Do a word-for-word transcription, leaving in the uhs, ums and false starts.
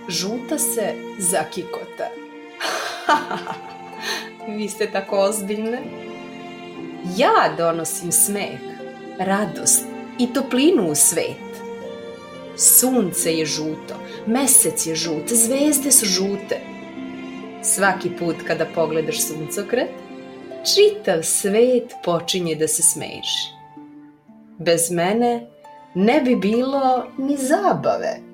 žuta se zakikota. Vi ste tako ozbiljne. Ja donosim smeh, radost i toplinu u svet. Sunce je žuto, mesec je žut, zvezde su žute. Svaki put kada pogledaš suncokret, čitav svet počinje da se smeši. Bez mene ne bi bilo ni zabave.